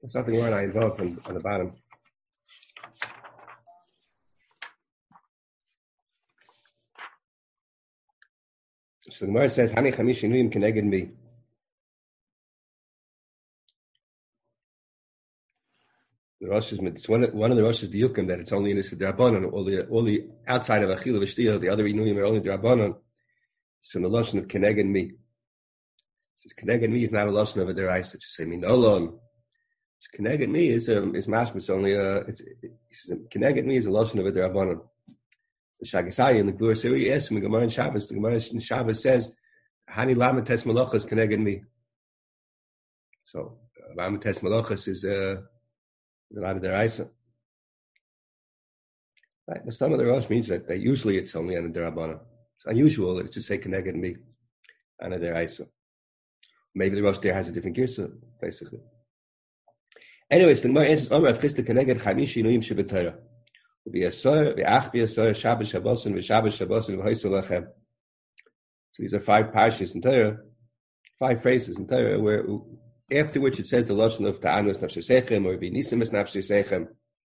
There's something more I involved on the bottom. So the Gemara says, "Hani chamish inuyim keneged mi." The Rosh is it's one of the Rosh's diukim that it's only in the Drabanan. All the outside of Achila v'Shtiyah, the other inuyim are only Drabanan. So the Lashon of keneged mi. It says keneged mi is not a Lashon of a deraisa. It should say min olon. Keneged mi is mashmas only keneged mi is a Lashon of a derabanan. The Shagasai in the Gemara Siri asks me Gemara in Shabbos. The Gemara in Shabbos says, "Hani lamates malachas keneged mi." So lamates malachas is a lot of deraisa. Right, but some of the Rosh means that usually it's only on a derabana. It's unusual that it's just say keneged mi on a deraisa. Maybe the Rosh there has a different girsa, basically. Anyways, the Gemara answers, "Omer avchista keneged chamishi inuyim shebetayra." So these are 5 parshas in Torah, 5 phrases in Torah, where after which it says the lashon of ta'anus nafshesechem or v'nisim nafshesechem.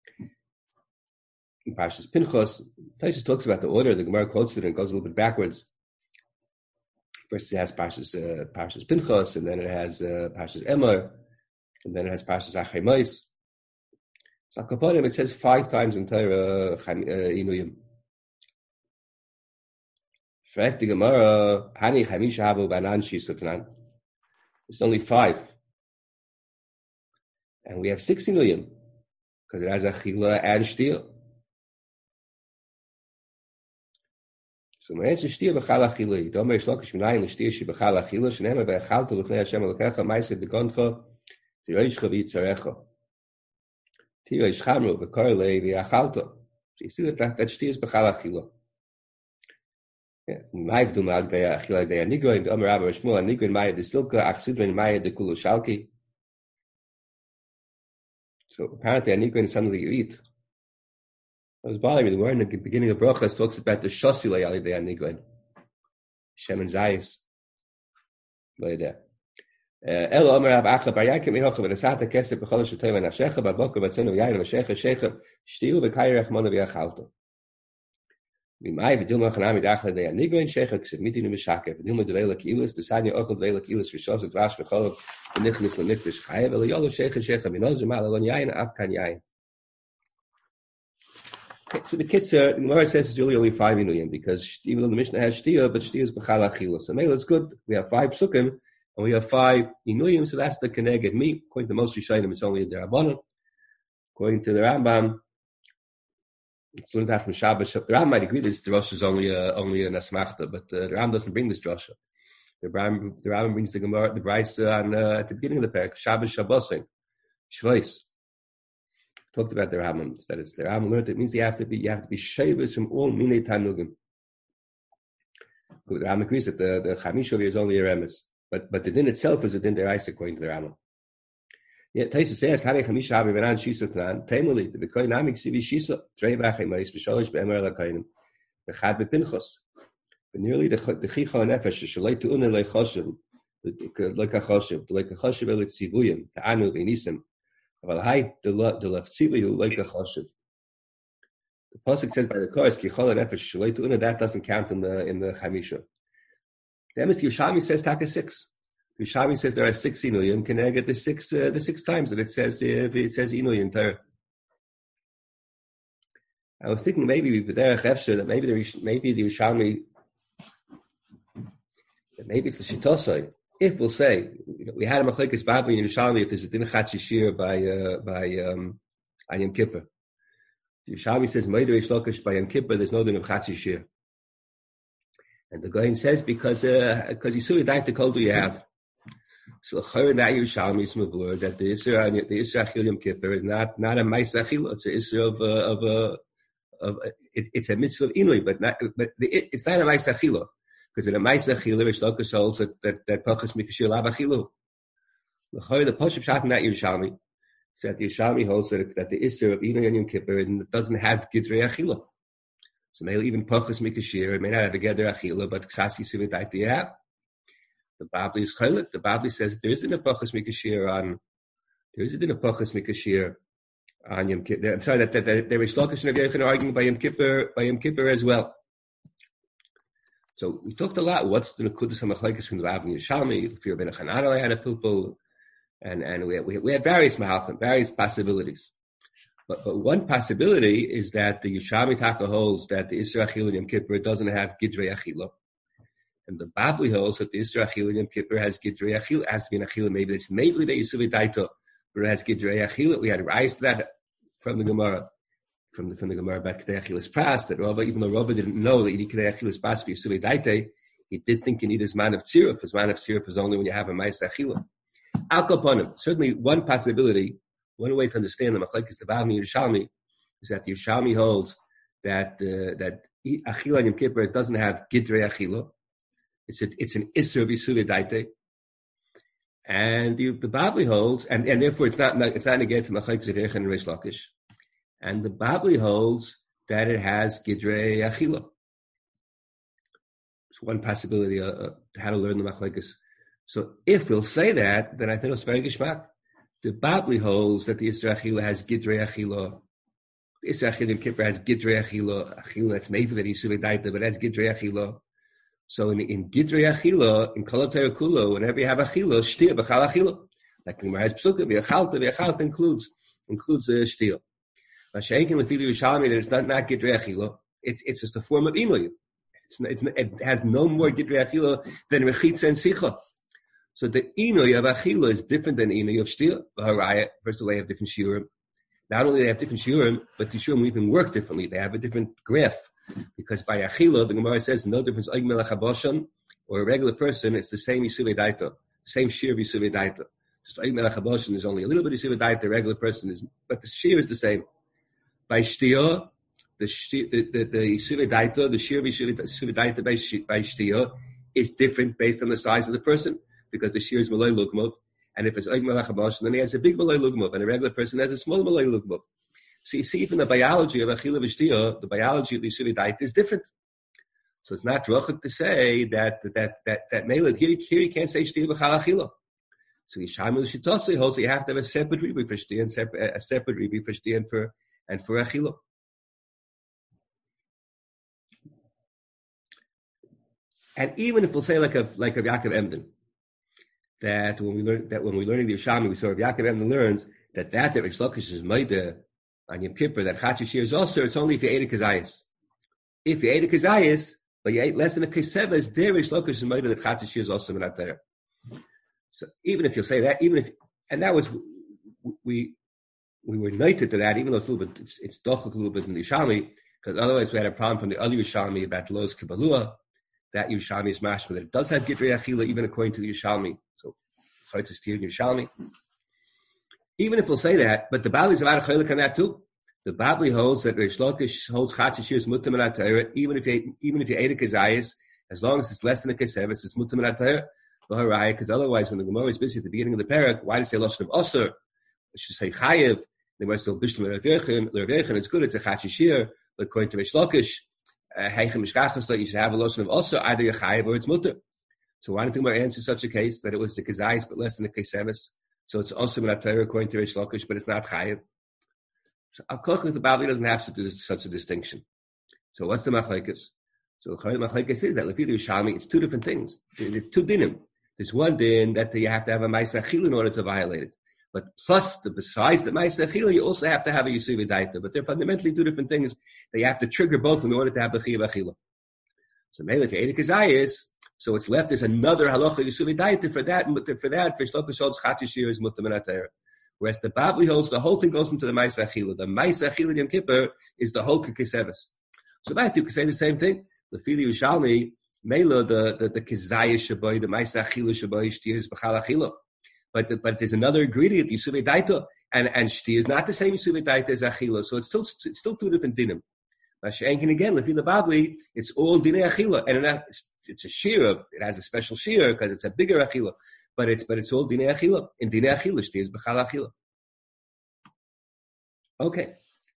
In Parshas Pinchas, Taisus talks about the order. The Gemara quotes it and goes a little bit backwards. First it has Parshas Pinchas, and then it has Parshas Emor, and then it has Parshas Achrei Mos. So Kaponim, it says 5 times in Torah inuyim. Frek the Gemara, Hani chamisha habu banan shisutnan. It's only 5, and we have 6 inuyim because it has achila and shtir. So when it's shtir b'chal achila, domer shlokish minayin l'shtir shi b'chal achila shenema ve'achalto l'fnei Hashem elokecha ma'aseh degoncha tiroishcha v'yitzarecha. So you see that shtir is b'chal achila. Ma'av du ma'al deya achila deya nigroin, Omer Rabba Shmuel nigroin ma'ya de silka, ach sidrin ma'ya de kulu shalki. So apparently a nigroin is something that you eat. I was bothering me. The word in the beginning of Brachas talks about the shosulei ali deya nigroin. Shem and Zayis. Elo Omer Rav Acha Bar Yaakov Mihocha v'Nasata Kesef b'Chol Shetoy v'Nafshecha b'Boker v'Tzonu v'Yayin v'Shecha Shecha Shtiu v'Kayrech Mona v'Yachalto. V'May v'Dilma Chanami Dachla Deya Nigoin Shecha Ksef Midinu v'Shakev v'Dilma Devela Ki'ilis T'Sanya Ochel Devela Ki'ilis v'Shos v'Dvash v'Cholov v'Nichnis l'Mikdash Chayev v'Yolo Shecha Shecha v'Nozer Ma'alon Yayin Afkan Yayin. So the Kitzur, the Gemara says it's really only 5 inuyim because even though the Mishnah has Shtia, but Shtia is b'chal achila. So maybe it's good. We have 5 psukim. And we have 5 inuyim, so that's the keneged mi. According to most Rishonim, it's only a derabanan. According to the Rambam, it's learned out from Shabbos. The Rambam might agree this drasha is only an asmachta, but the Rambam doesn't bring this drasha. The Rambam brings the Gemara, the Brisa at the beginning of the parak, Shabbos Shabbosing, Shvois. Talked about the Rambam. That is the Rambam learned it means you have to be shavis from all minei tanugim. The Rambam agrees that the chamisha is only a remes. But the din itself is a din deraisa according to the Rambam. Yet Taisus says, "Hani chamisha habi v'nan shisutnan teimuli the v'koinamik sivi shisa trei v'achei ma'is v'sholish be'emer l'kainim v'chad b'pinchos v'nearly the chicha nefesh shalei tu'une leichoshev leikachoshev leikachoshev elit sivuyim ta'anu v'nisim aval hai the lefzivuyu leikachoshev." The pasuk says by the chorus kichol nefesh shalei tu'une, that doesn't count in the chamisha. The Yerushalmi says taka 6. The Yerushalmi says there are 6 inuyim. Can I get the 6 times that it says inuyim Torah? I was thinking maybe that maybe the Yerushalmi, that maybe it's the Shittosai. If we'll say we had a machlekes Babli in Yerushalmi if there's a din chatzi shir by Yom Kippur. The Yerushalmi says Meider Ishlokish by Yom Kippur. There's no din of chatzi shir. And the Goyen says because you saw the kol do you have. So the Chayr that Yerushalmi is mavur that the Isra Achil Yom Kippur is not a Ma'aseh Achila. It's an Isra of it's a mitzvah of Inui, but it's not a Ma'aseh Achila because in a Ma'aseh Achila Rishlokish holds that Pachas Mikashir Lav Achilu. The Chayr the Pashup Shat in that Yerushalmi said the Yerushalmi holds that the Isra of Inui and Yom Kippur doesn't have Gidrei Achila. So maybe even Pachas Mikashir, it may not have a Geder Achila, but Ksasi Sivit you have. The Babli is Chaylik. The Babli says there isn't a Pachas Mikashir There is a din of pachas mikashir on Yom Kippur. I'm sorry that there is Lakish and Rabbi Yochanan arguing by Yom Kippur as well. So we talked a lot. What's the Nekudas HaMachlekes from the Rav and Yerushalmi? If you're Ben Chananel, had a pilpul, and we had various mahalchim, various possibilities. But one possibility is that the Yerushalmi Taka holds that the Isra Achila in Yom Kippur doesn't have Gidrei Achila. And the Bavli holds that the Isra Achila in Yom Kippur has Gidrei Achila. It has to be an Achila, maybe it's mainly the Yisuvi Daito, but it has Gidrei Achila. We had rise to that from the Gemara. From the Gemara about Kedei Achilas Pas, that Rava, even though Rava didn't know that you need Kedei Achilas Pas for Yisuvei Daite, he did think you need his man of tziruf. His man of tziruf is only when you have a Ma'aseh Achila. Al Kaponim, certainly one possibility, one way to understand the Machlekes the Bavli Yerushalmi is that the Yerushalmi holds that Achila in Yom Kippur doesn't have Gidrei Achila. It's an Isser of Yisuvei Daite. And the Bavli holds, and therefore it's not negated from Machlekes of Yerichan and Reish Lakish. And the Bavli holds that it has Gidrei Achila. It's one possibility how to learn the Machlekes. So if we'll say that, then I think it's very geshmak. The Bavli holds that the Isra Achila has Gidrei Achila. The Isra Achila in Kippur has Gidrei Achila. Achila that's made for the Yisuvei Daita, but that's Gidrei Achila. So in Gidrei Achila, in Kol HaTorah Kulo, whenever you have Achila, Shtia B'chal Achila. Like the Gemara has Psukim, V'yachalta includes Shtia. Mashenkin Lefili Yerushalmi, that it's not Gidrei Achila. It's just a form of Inoy. It has no more Gidrei Achila than Rechitza and Sicha. So the Inoy of Achila is different than Inoy of Shtia. First of all, they have different shiurim. Not only do they have different shiurim, but the shiurim even work differently. They have a different graph. Because by Achila, the Gemara says no difference, Oig Melech HaBoshan, or a regular person, it's the same Yisuvei Daita, same shiur of Yisuvei Daita. Just Oig Melech HaBoshan is only a little bit Yisuvei Daita, the regular person is, but the shiur is the same. By Shtia, the Yisuvei Daita, the shiur of Yisuvei Daita by Shtia is different based on the size of the person, because the shiur is Malay Lugmov, and if it's Oig Melech HaBoshan, then he has a big Malay Lugmov, and a regular person has a small Malay Lugmov. So you see, from the biology of Achila V'Shtia, the biology of the Yisuvei Daita is different. So it's not rochak to say that Melech here you can't say Shtia B'chal Achila. So Yishamil Shitosei holds that you have to have a separate ribi for Shtia and a separate ribi for Shtia and for Achila. And even if we'll say like a Yaakov Emden, that when we're learning the Yerushalmi, we saw Yaakov Emden learns that Reish Lakish is Maida on Yom Kippur, that Chatzis Shir is also, it's only if you ate a Kazayas. If you ate a Kazayas, but you ate less than a Kesevas, there Reish Lakish is Maida that Chatzis Shir is also not there. So even if you'll say that, and that was, we were united to that, even though it's a little bit, it's dochak a little bit in the Yerushalmi, because otherwise we had a problem from the other Yerushalmi about Lo's Kabbalua. That Yerushalmi is mashma, that it does have Gidrei Achila, even according to the Yerushalmi. So it's a steer in Yerushalmi. Even if we'll say that, but the Bavli is about a chaylik on that too. The Bavli holds that Reish Lakish holds Chatzis Shir is mutam and atayra, even if you ate a Kazayas, as long as it's less than a Kesevis, it's mutam and atayra. Because otherwise, when the Gemara is busy at the beginning of the parak, why does it say Lashon of Osir? It should say Chayev. The Gemara still Bishlam L'Revechem. It's good. It's a Chatzis Shir, but according to Reish Lakish, Heichem Mishkachos, you should have a Lashon of Osir, either you're Chayev or it's mutter. So why don't the Gemara answer such a case that it was the Kazayas but less than the Kesevis? So it's also in Torah according to Reish Lakish, but it's not Chayev. So Al-Kochlik, the Bavli doesn't have such a distinction. So what's the Machlekes? So the Machlekes is that Lefi Yerushalmi, it's two different things. It's two dinim. There's one din that you have to have a Ma'aseh Achila in order to violate it. But besides the Ma'aseh Achila, you also have to have a Yisuvei Daita. But they're fundamentally two different things that you have to trigger both in order to have the Chiyuv Achila. So maybe if you ate a Kazayas, so it's left as another halacha Yisuvei Daita for that. Reish Lakish holds Chatzis Shir is mutam and atayra. Whereas the Bavli holds the whole thing goes into the Ma'aseh Achila. The Ma'aseh Achila Yom Kippur is the whole Kesevis. So that you can say the same thing. The Fili Yerushalmi, Mela, the Kezayah Shabai, the Ma'aseh Achila Shabai, Shtia is B'chal Achila. But there's another ingredient, Yisuvei Daita, and Shtia is not the same Yisuvei Daita as Achila. So it's still two different dinim. Mashenkin again, Lefi the Bavli, it's all dinei Achila, and it's a shir. It has a special shir because it's a bigger Achila, but it's all dinei Achila. In dinei Achila, Shtia is B'chal Achila. Okay.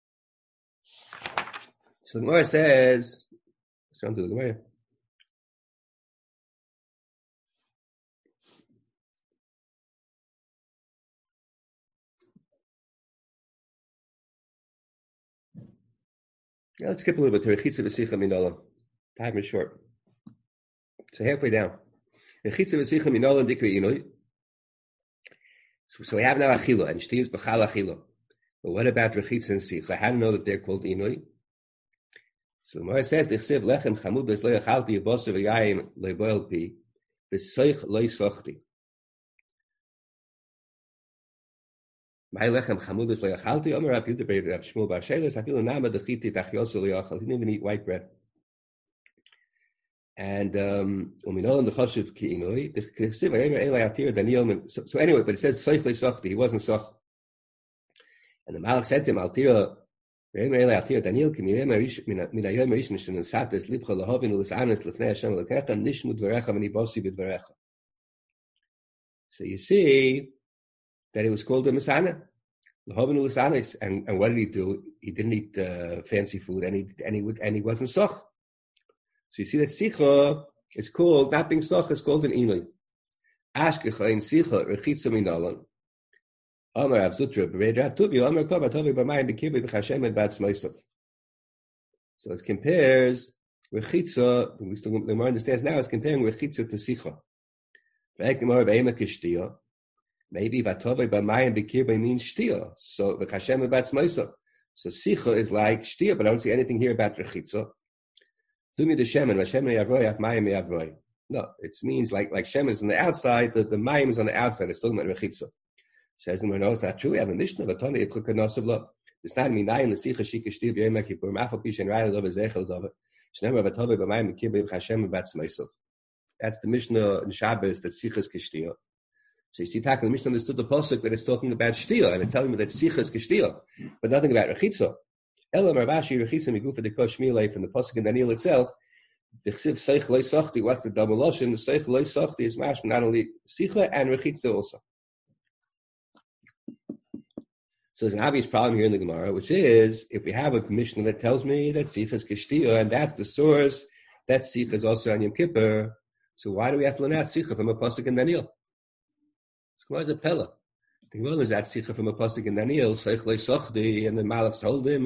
So the Gemara says, let's turn to the Gemara. Now let's skip a little bit to Rechitza V'Sicha Minolam. Time is short. So halfway down. Rechitza V'Sicha Minolam Dikri Inoi. So we have now Achila, and Shti is B'chal Achila. But what about Rechitza and Sicha? How do you know that they're called Inoi? So the Gemara says, D'chsev lechem chamud b'es lo yachalti yibosar v'yayin lo yboil pi, b'soich lo yisochti. My lechem chamud b'es lo yachalti, Omer Rav Yehuda bar Rav Shmuel bar Sheles, afilu nama d'chiti tachyosu lo yachal. He didn't even eat white bread. And uminolam d'choshev ki inoi, d'chsev v'yemer elai atir Daniel. So anyway, but it says soich lo yisochti. He wasn't soch. And the Malach said to him, Altira, Daniel, so you see that it was called a Masana. And what did he do? He didn't eat fancy food, and he wasn't soch. So you see that Sicha is called, not being soch, is called an Inui. Ashkecha in Sicha, Rechitza Minalan. Amar Rav Zutra, Rav Tuvi, Amar Kov, Tovi B'Mayim B'Kibui B'Chashem and B'Atz Meisav. So it compares Rechitza. The Gemara understands now. It's comparing Rechitza to Sicha. Maybe V'Tovi B'Mayim B'Kibui means Shtia. So B'Chashem and B'Atz Meisav. So Sicha is like Shtia, but I don't see anything here about Rechitza. Dumi the Shemen, V'Shemen Yavroi, Af Mayim Yavroi. No, it means like Shemen is on the outside. The Mayim is on the outside. It's talking about Rechitza. Says the Gemara, no, it's not true. We have a Mishnah, but Tani Yitzchak Nosov Lo. It's not Minayin L'Sicha Shika Shtiv Yom Kippur. Ma'afal Pishen Raya Lo V'Zechel Dova. Shneimar V'Tovei B'Mayim B'Kibbei B'Chashem B'Batz Meisav. That's the Mishnah in Shabbos that Sicha is Kishtia. So you see, the Mishnah understood the pasuk that it's talking about Shtia, and it's telling me that Sicha is Kishtia, but nothing about Rechitza. Elam Ravashi Rechitza Migufa Dekosh Milei from the pasuk in Daniel itself. The Chsiv Seich Loi Sochti. What's the double lashon? Seich Loi Sochti is mashma not only Sicha and Rechitza also. So there's an obvious problem here in the Gemara, which is, if we have a Mishnah that tells me that Sicha is Kishtia, and that's the source, that Sicha is also on Yom Kippur, so why do we have to learn out Sicha from a pasuk in Daniel? This Gemara is a Pella. The Gemara learns out Sicha from a pasuk in Daniel, Seich Lei Sochdi, and the Malachs told him,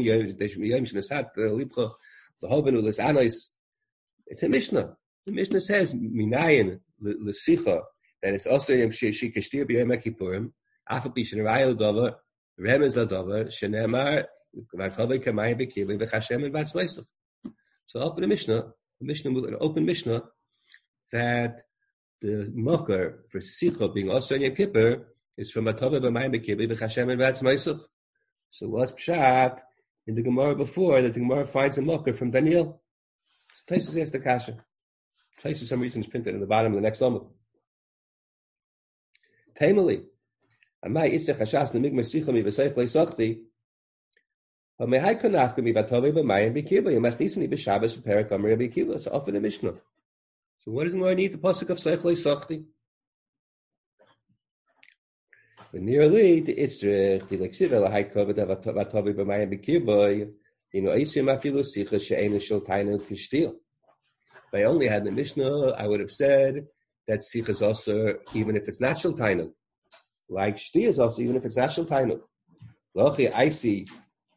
it's a Mishnah. The Mishnah says, Minayin L'Sicha, that it's also Yom Kishtia B'Yom Kippurim, Afal Pishin Raya L'Dover, Remez Ladover, Shenemar, Vatove Kamayim B'Kibui B'Chashem and B'Atz Meisav. So open a Mishnah, an open Mishnah, that the mocker for Sicha being also in Yom Kippur is from Vatove B'Mayim B'Kibui B'Chashem and B'Atz Meisav. So what's Pshat in the Gemara before that the Gemara finds a mocker from Daniel? So Taisus asked the Kasha. Taisus for some reason is printed in the bottom of the next Lomah. Tamali. Amai Isach Hashas Nemigma Sicha Mi V'Seich Lei Sochti. Hamehai Konafka Mi Vatove B'Mayim B'Kibbui. You must listen to Shabbos V'Perek Amar B'Kibbui. It's often the Mishnah. So what does the Gemara need? The pasuk of Seich Lei Sochti. But nearly the Itzrich the Lexiva Lahai Koved Vatove B'Mayim B'Kibbui. You know Isim Afilu Sicha She'enu Shel Tainu Kishtil. If I only had the Mishnah, I would have said that Sicha is also even if it's not Shel Tainu. Like Shti is also, even if it's not Shel Tainu. Lochi, I see.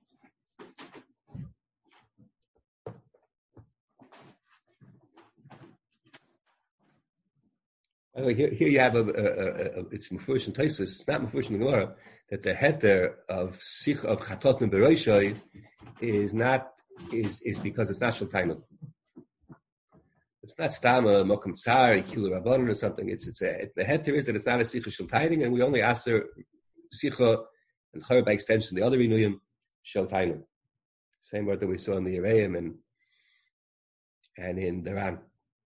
Here you have it's Mefurish and Taisus. It's not Mefurish in the Gemara that the heter of Sich of Chatot and Beroshai is because it's not Shel Tainu. It's not Stama Mokum Tsar Kilu Rabbanon or something. The heter is that it's not a Sicha Shel Tainu, and we only answer Sicha and Chor by extension the other Inuyim Shel Tainu. Same word that we saw in the Yereim and in Daran.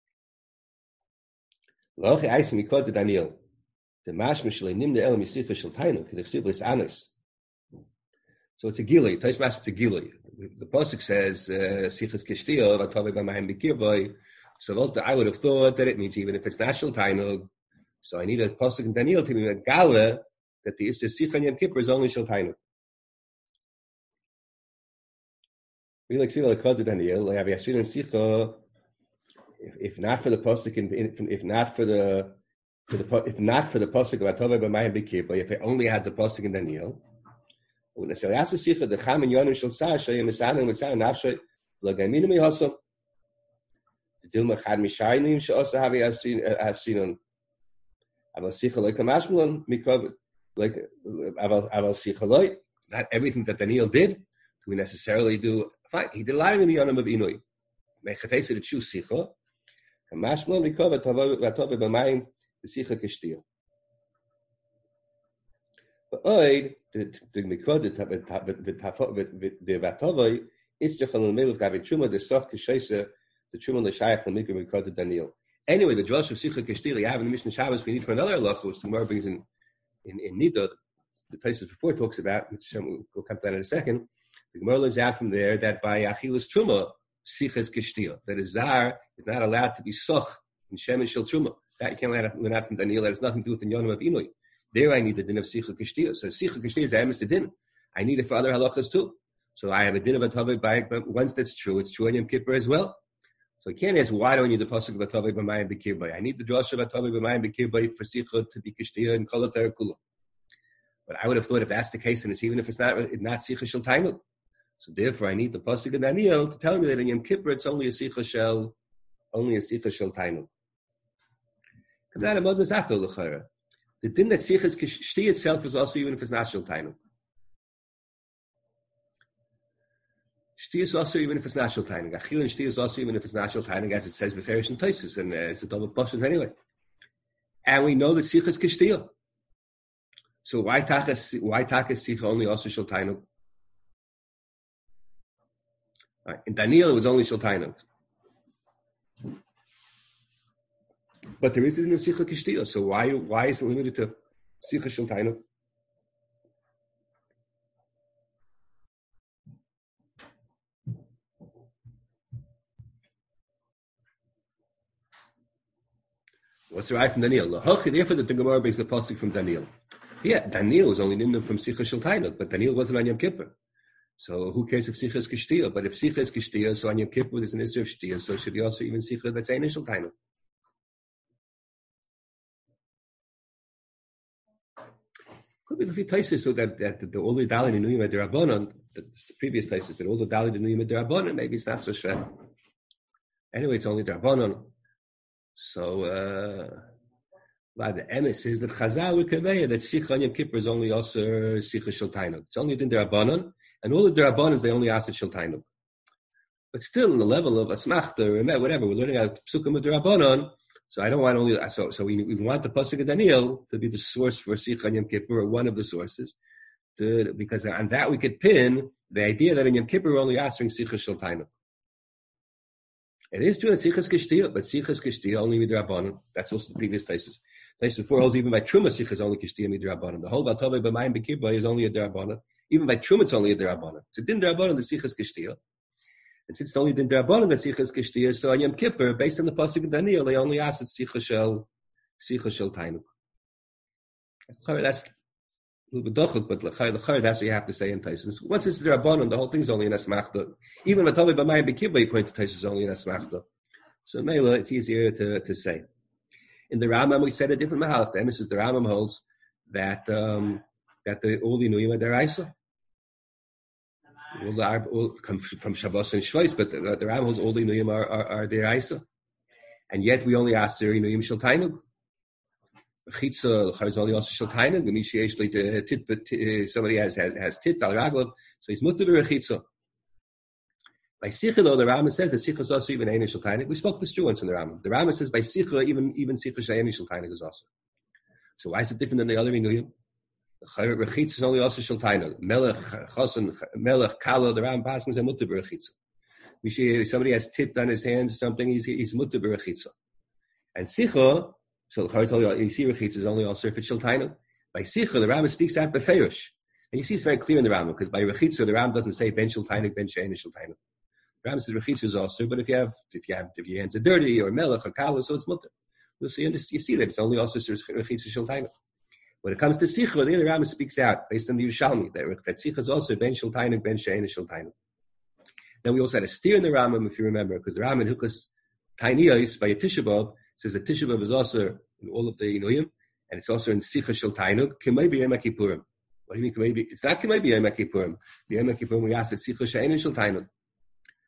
Lochi Aisim Mikot de Daniel. The Mashma Shalei Nim de Elam Yisicha Shel Tainu K'Dechsiv Lis Anis. So it's a Gilui. Tais Mashma it's a Gilui. The pasuk says Sichas Kishtiya Vatove B'Mayim B'Kibbui. So I would have thought that it means even if it's not Shel Tainu, so I need a pasuk in Daniel to be a Gala that the Issa Sicha and Yom Kippur is only Shel Tainu. We like see like Kod Daniel. Like have Yashir and Sicha. If not for the pasuk, if not for the pasuk of Vatove B'Mayim B'Kibbui, if I only had the pasuk in Daniel, when I say Asa Sicha the Cham and Yonim Shel Tzar Sheyim Misanim Mitzar Nafshay Lagamina mi hasam. Dilma chad mishaynim she'asa havi asinon. Aval sicha like a mashmalon mikov like aval sicha like. Not everything that Daniel did do we necessarily do. Fine, he did a lot in the yonam of inui. Mechatesa to choose sicha. Mashmalon mikov atove b'mayim the sicha kishtia. But oid the mikvod the vatovoi it's just on the middle of gavin truma the soft kishesa the truma l'shayach the mikvod mikvod Daniel. Anyway, the drush of sicha kishtia you have in the Mishnah Shabbos we need for another halacha which the Gemara brings in Nida the places before talks about which we'll come to that in a second. The Gemara learns out from there that by achilas truma sicha is kishtia that a zar is not allowed to be soch in shemen shel truma that you can't learn out from Daniel that has nothing to do with the yonam of inui. There I need the din of Sicha Kishtia. So Sicha Kishtia is Emes the din. I need it for other halachas too. So I have a din of Atavai by, but once that's true, it's true on Yom Kippur as well. So I can't ask, why do I need the pasuk of Atavai b'mayim b'kirbay? I need the drasha of Atavai b'mayim b'kirbay for Sicha to be Kishtia and Kol HaTorah Kula. But I would have thought if that's the case, then it's even if it's not Sicha Shel Tainuk. So therefore I need the pasuk of Daniel to tell me that in Yom Kippur it's only a Sicha Shel Tainuk. Because that Amad Mazachto l'chara. The din that sichas kishti itself is also even if it's not shel tainuk. Shti is also even if it's not shel tainuk. Achil and shti is also even if it's not shel tainuk, as it says beferish and toises, and it's a double portion anyway. And we know that sichas kishti. So why takas sicha only also shel tainuk? Right. In Daniel it was only shel tainuk. But there is a din of sicha kishtiya, so why is it limited to sicha shel tainuk? What's the right from Daniel? Therefore, the Gemara brings the pasuk from Daniel. Yeah, Daniel was only nimnum from sicha shel tainuk, but Daniel wasn't on Yom Kippur. So who cares if sicha is kishtiya? But if sicha is kishtiya, so on Yom Kippur there's an issue of shtiya, so it should be also even sicha that's ein shel tainuk. Could be the places so that the all the dalid in Nuyim Derabanan, the previous places that all the dalid in Nuyim Derabanan, maybe it's not so shver. Anyway, it's only Derabanan. So the emes is that Chazal would convey that Sicha on Yom Kippur is only also Sicha Shel Tainuk. It's only in Derabanan, and all the Derabanans they only ask it Shel Tainuk. But still, in the level of Asmachta, whatever, we're learning out Psukim of Derabanan. So I don't want only so we want the pasuk of Daniel to be the source for Sicha Yom Kippur, or one of the sources, because on that we could pin the idea that in Yom Kippur we're only answering Sicha Shel Tainuk. It is true that Sicha is Kishtiya, but Sicha is Kishtiya only midrabanan. That's also the previous places. Place before holds even by Truma Sicha is only Kishtiya midrabanan. The whole Vatavei b'mayim b'kirbay is only a derabanan. Even by Truma it's only a derabanan. So din derabanan the Sicha is Kishtiya. And since it's only din derabanan the Sicha is Kishtiya, so on Yom Kippur, based on the pasuk of Daniel, they only ask it Sicha Shel Tainuk. That's a little bit dochuk, but l'chayr that's what you have to say in Taisus. Once it's derabanan, the whole thing's only in asmachta. Even Vatavei b'mayim b'kirbay, you point to Taisus is only in asmachta. So Mela, it's easier to say. In the Rambam, we said a different mahalach. The emes is the Rambam holds that all the Nuyim are deraisa. All come from Shabbos and Shvais, but the Rambam holds all the Nuyim are deraisa. And yet we only ask Siri Nuyim Shel Tainug. Chitza is only also Shel Tainug. Somebody has tit al raglav, so he's mutter b'rechitza. By Sicha, though, the Rambam says that Sicha is also even Ein Shel Tainug. We spoke this through once in the Rambam. The Rambam says by Sicha, even Sicha Ein Shel Tainug is also. So why is it different than the other Inuyim? Rechitza is only also Shel Tainug. Melech Kala, the Rambam passes and mutter b'rechitza. Somebody has tit on his hands, something, he's mutter b'rechitza. And Sicha, so you see rechitza is only also if it's Shel Tainug. By Sicha, the Rambam speaks out beferish. And you see it's very clear in the Rambam, because by rechitza, the Rambam doesn't say ben Shel Tainug, ben she'ein Shel Tainug. Rambam says rechitza is also, but if your hands are dirty or melech or kala, so it's mutter. So you see that it's only also rechitza Shel Tainug. When it comes to Sicha, the other Rambam speaks out based on the Yerushalmi that Sicha is also ben Shel Tainug, ben she'ein Shel Tainug. Then we also had a steer in the Rambam, if you remember, because the Rambam in Hilchos Tainiyos by Tisha B'Av says that Tisha B'Av is also in all of the Inuyim, and it's also in Sicha Shel Tainug, K'may b'Yom HaKippurim. What do you mean? It's not K'may b'Yom HaKippurim. The Yom HaKippurim we ask that Sicha she'ein Shel Tainug.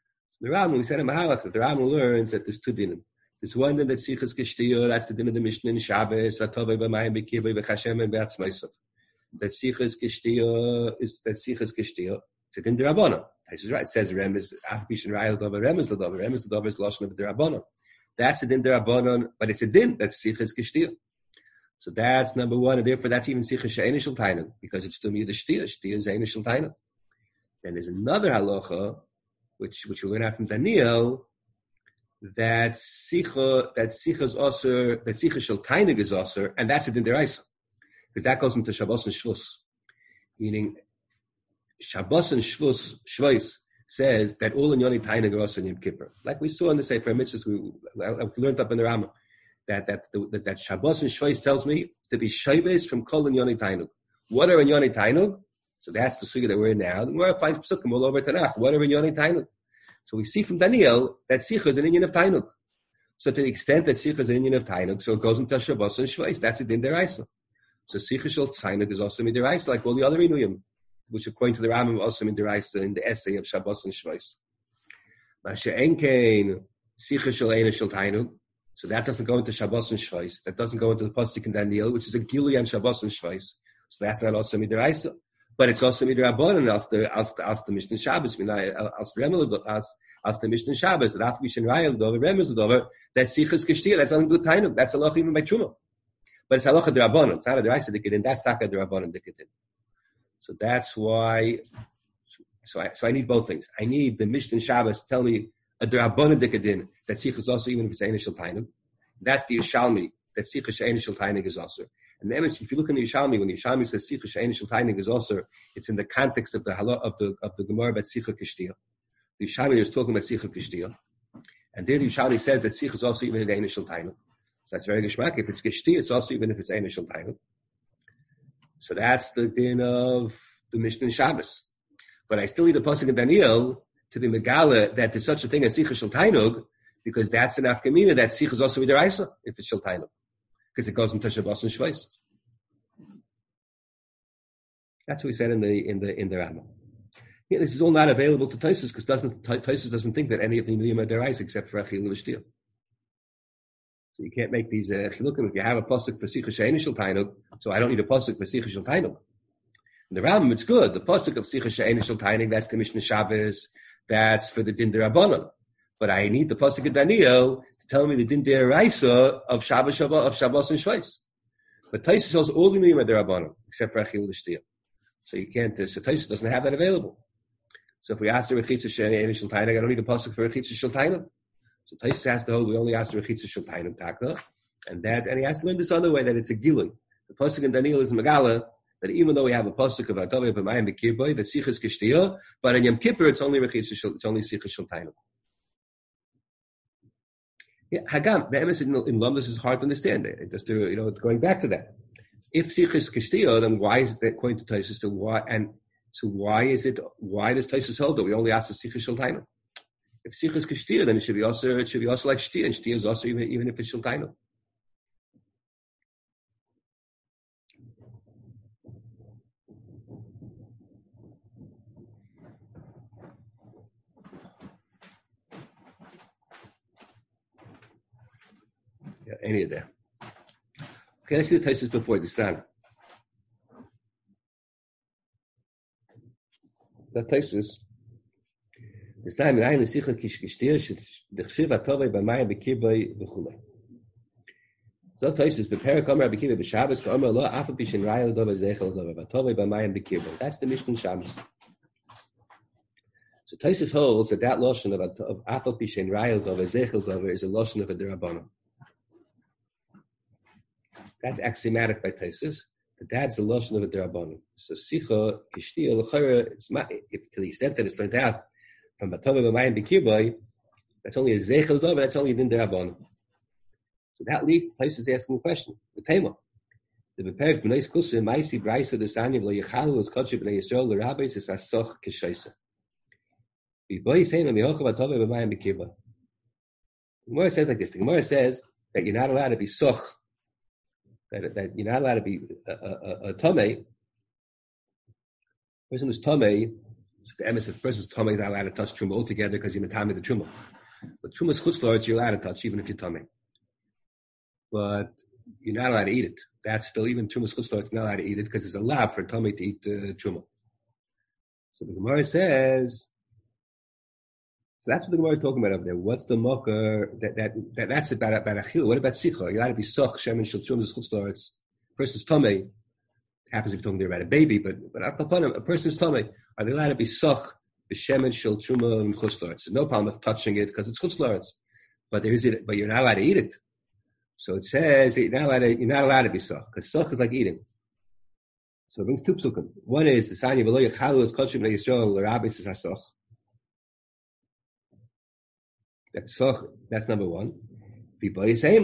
The Rambam, we said in Mahalach, that the Rambam learns that there's two dinim. There's one din that Sichas Gestiyah, that's the din of the Mishnah in Shabbos, Vatovei b'mayim b'kirbei v'chashem and b'atzmaisov. That Sichas Gestiyah is that Sichas Gestiyah. It's a din d'Rabbanan. This is right. It says Rem is Afish and Rayel Dover. Rem is the Dover. Rem is the Dover is Lashon of the Rabbanan. That's a din d'Rabbanan, but it's a din that's Sichas Gestiyah. So that's number one, and therefore that's even Sichas She'ein Shel Tainug, because it's Tumiyah the Shtiyah. Shtiyah is Ein Shel Tainug. Then there's another halacha, which we learn out from Daniel, that Sichas Osir, that Sichas Shel Tainug is Osir, and that's a din d'Oraisa, because that goes into Shabbos and Shvus, meaning Shabbos and Shvus says that all in Yoni Tainug are also in Yom Kippur. Like we saw in the Sefer Mitzvahs, we learned up in the Rambam, that Shabbos and Shvus tells me to be Shabbos from Kol and Yoni Tainug. What are in Yoni Tainug? So that's the sugya that we're in now. We're five psukim all over Tanakh. What are in Yoni Tainug? So we see from Daniel that Sicha is an Inyan of Tainug. So to the extent that Sicha is an Inyan of Tainug, so it goes into Shabbos and Shvus. That's a din d'Oraisa. So Sicha Shel Tainug is also mid'oraisa, like all the other Inuyim, which according to the Rambam also mid'oraisa in the essay of Shabbos and Shvus. Ma'aseh Enkein Sicha Shel Ein Shel Tainug. So that doesn't go into Shabbos and Shvus. That doesn't go into the pasuk in Daniel, which is a Gilui on Shabbos and Shvus. So that's not also mid'oraisa. But it's also midrabanan as the Mishnah Shabbos, as the Mishnah Shabbos, that after Mishnah Rayel Dover, Remez Dover, that Sichas Gestiyah, that's only good Tainug. That's halacha even by Truma. But it's halacha d'Rabbanan. It's not a d'Oraisa dikadin. That's taka d'Rabbanan dikadin. So that's why. So I need both things. I need the Mishnah Shabbos to tell me a d'Rabbanan dikadin that Sichas also even if it's Ein Shel Tainug. That's the Yishalmi that Sichas Ein Shel Tainug is also. And then if you look in the Yishalmi, when the Yishalmi says Sicha She'ein Shel Tainug is also, it's in the context of the Gemara about Sicha Gestiyah. The Yishalmi is talking about Sicha Gestiyah, and there the Yishalmi says that Sicha is also even in Ein Shel Tainug. So that's very geshmak. If it's Gestiyah, it's also even if it's Ein Shel Tainug. So that's the din of the Mishnah Shabbos. But I still need the pasuk in Daniel to be megala that there's such a thing as Sicha Shel Tainug, because that's an afkamina that Sicha is also mid'oraisa if it's Shel Tainug, because it goes into Shabbos and Shvus. That's what we said in the Rambam. Yeah, this is all not available to Tosfos because Tosfos doesn't think that any of the Nuyim are derais except for Achil V'Shtiyah. So you can't make these chilukim. If you have a pasuk for Sicha She'ein Shel Tainug, so I don't need a pasuk for Sicha Shel Tainug. In the Rambam, it's good. The pasuk of Sicha She'ein Shel Tainug, that's the Mishnah Shabbos, that's for the Din D'Rabbanan. But I need the pasuk of Daniel to tell me the Din D'Oraisa of Shabbos and Shvus. But Tosfos tells all the Nuyim are D'Rabbanan except for Achil V'Shtiyah. So you can't. So Tosfos doesn't have that available. So if we ask the Rechitza She'ein Shel Tainug, I don't need a pasuk for Rechitza Shel Tainug. So Tosfos has to hold. We only ask the Rechitza Shel Tainug taka, and he has to learn this other way that it's a gilui. The pasuk in Daniel is Megala that even though we have a pasuk of Atavei b'mayim b'kirbei that Sichas Gestiyah, but in Yom Kippur it's only Rechitza Shel. It's only Sichas Shel Tainug. Yeah, Hagam, the emes in Lumdus is hard to understand. Just to, going back to that. If Sichas Gestiyah, then why is it according to Tosfos to why? And so why does Tosfos hold that we only ask the Sichas Shel Tainug? If Sichas Gestiyah, then it should be also like Shtiyah, and Shtiyah is also even if it's Shel Tainug. Yeah, any of that. Okay, let's see the Tosfos before this time. The Tosfos. This time in the Sicha Gestiyah the Chsiv Atavei b'mayim b'kirbei v'chulei. So Tosfos prepare Kamar b'kirbei b'Shabbos Kamar lo afal pishin rayel dover zechel dover Atavei b'mayim b'kirbei. That's the Mishnah Shabbos. So Tosfos holds that lashon of afal pishin rayel dover zechel dover is a lashon of a d'Rabbanan. That's axiomatic by Tosfos, but that's a lashon of a d'Rabbanan. So Sicha Gestiyah l'chayra, it's if to the extent that it's learned out from Atavei b'mayim b'kirbei, that's only a zechel dover. That's only a din d'Rabbanan. So that leads to Tosfos asking the question: the tema, the beperek b'nei skusa ma'isi brayso desanim lo yechalu as kodshei b'nei Yisrael l'rabbis is asoch k'shaisa. B'boy saying mihochav Atavei b'mayim b'kirbei. The Gemara says like this: the Gemara says that you're not allowed to be soch. That you're not allowed to be a tamei. Person who's tamei So the emes, if a person's tummy is not allowed to touch truma altogether because you're matame the truma. But truma's chutzlords you're allowed to touch even if you're tummy. But you're not allowed to eat it. That's still even truma's chutzlords you're not allowed to eat it because there's a lab for tummy to eat truma. So the Gemara says. So that's what the Gemara is talking about over there. What's the mocker that's about achila? What about sicha? You're allowed to be soch shemen shel truma's chutzlords. Person's tummy. Happens to be talking there about a baby, but a person's tummy, are they allowed to be soch b'shemen shel truma and chutzlords? There's no problem of touching it because it's chutzlords, but you're not allowed to eat it. So it says you're not allowed to be soch because soch is like eating. So it brings two psukim. One is the sanya v'lo yechalu es kodshim b'nei Yisrael l'rabis is hasoch. That's soch. That's number one. The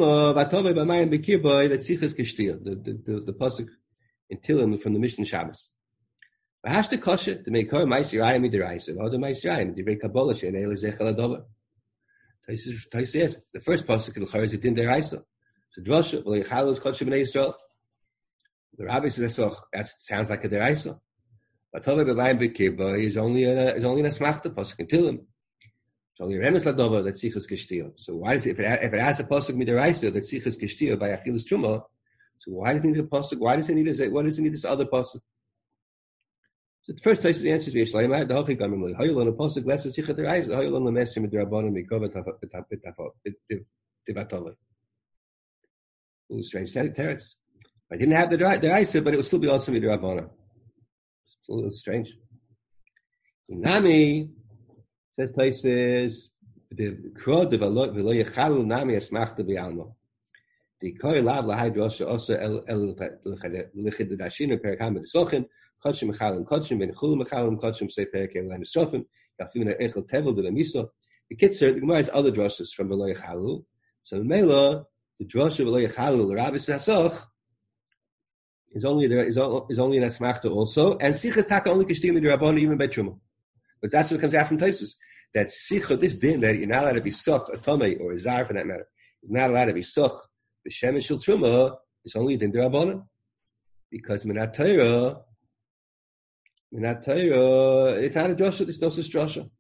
pasuk in Tilim from the Mishnah Shabbos. V'hashta kosher to make her ma'isirayim midiraisa, v'oda ma'isirayim divrei kabbalah she'nei lezechel adova. Taisa yes, the first pasuk in the is a din deraisa. So drasha v'lo yichalu es kosher b'nei Yisrael. The rabbi says that sounds like a deraisa. V'atova b'mayim b'kirba is only an asmachta pasuk in Tilim. It's only a remes ladova that sichas kishtiya. So why does if it has a pasuk midiraisa that sichas kishtiya by achilas truma? So why does it need a pasuk? Why does it need this other pasuk? So the first place is the answer to Yishlayim. The hochi gamim lehoyel on a pasuk less sichas deraisa. Hoyel on the mesim midrabanan mikova tivatolay. A little strange teretz. I didn't have the deraisa, but it would still be also midrabanan. It's a little strange. Nami. Says Taisvis, the crowd of v'lo yechalu nami esmachta b'alma. The koi lav lahai drosha also el l'chidashinu perak hamid sochim kodshim mechalim kodshim ben chulu mechalim kodshim say perak elan sofim yafimina echel tevel de miso. The Kitzer, the Gemara has other droshes from v'lo yechalu. So the Mela, the drosha v'lo yechalu l'rabis hasoch is only an esmachta also, and sichas taka only kishtim midrabon even by truma. But that's what comes out from Taisus. That sicha, this din that you're not allowed to be soch, a tomei, or a zar for that matter, you're not allowed to be soch, the shemen shel truma, is only a din derabanan. Because minat Torah, it's not a drasha, it's no such drasha.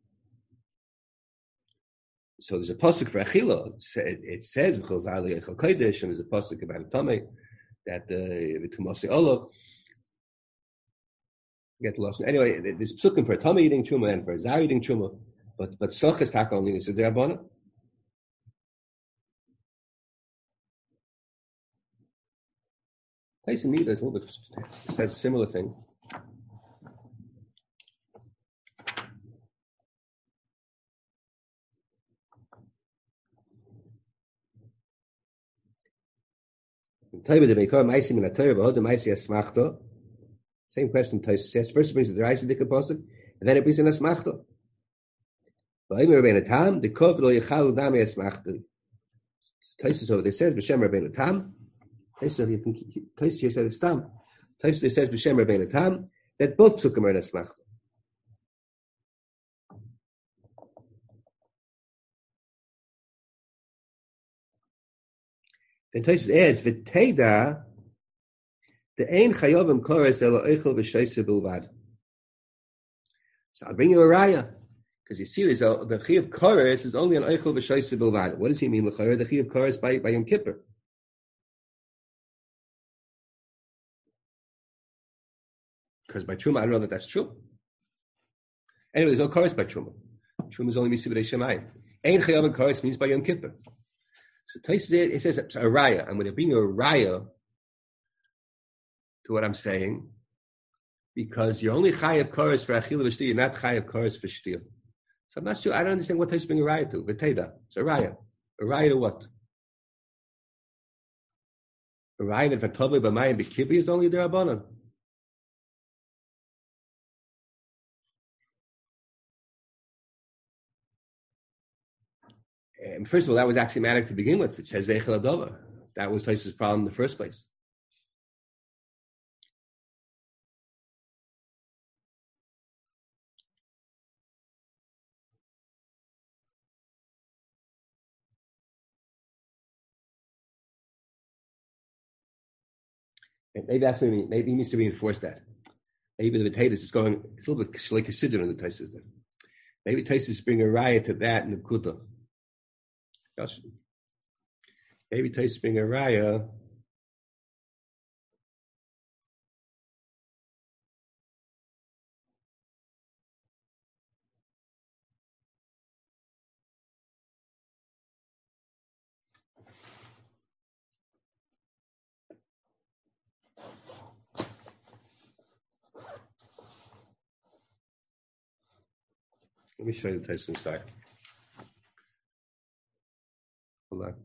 So there's a pasuk for achila. It says, v'chol zar li'echel kodesh, and there's a pasuk about a tomei, that the tumasi olav, get lost. Anyway, there's psukim for a tummy eating truma and for a zar eating truma, but soch is taka only is a derabana. Place in Nida is a little bit says a similar thing. Same question Taisa says. First it brings the Deraisa Dika Pasuk, and then it brings an Asmachta. V'ayim Rabbeinu Tam, the Kov lo Yechalu Dami Asmachta. Taisa over there says, B'Shem Rabbeinu Tam. Taisa here says it's Tam. Taisa says, B'Shem Rabbeinu Tam, that both Psukim are an Asmachta. Then Taisa adds, V'Teida, the ein chayovim kores elo eichel v'sheisa bilvad. So I'll bring you a raya because you see the chiyav kores is only an eichel v'sheisa bilvad. What does he mean? The chiyav kores by Yom Kippur. Because by truma I don't know that that's true. Anyway, there's no kores by truma. Truma is only misi b'dei shemayim. Ein chayovim kores means by Yom Kippur. So it says a raya. I'm going to bring you a raya to what I'm saying, because you're only chayav koros for achila v'shtia, you're not chayav koros for shtia. So I'm not sure. I don't understand what Taish bring a raya to. V'teida, it's a raya. A raya to what? A raya that v'tovei b'mayim b'kibi is only derabanan. First of all, that was axiomatic to begin with. It says zeichel adova. That was Taish's problem in the first place. Maybe that's what he means. Maybe he needs to reinforce that. Maybe the Tatus is going, it's a little bit like a siddur in the Tatus there. Maybe Tatus bring a raya to that in the Kuta. Maybe Tatus bring a raya. Let me show you the Tatus inside. Hold on.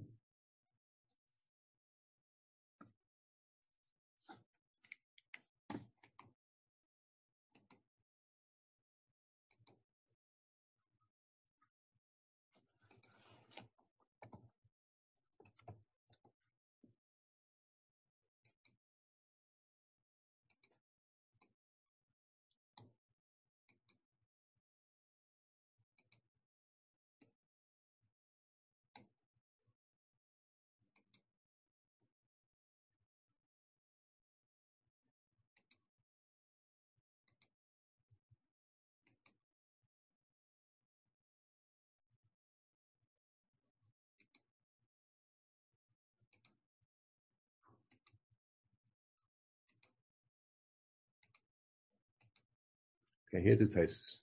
Okay, here's the Tasus.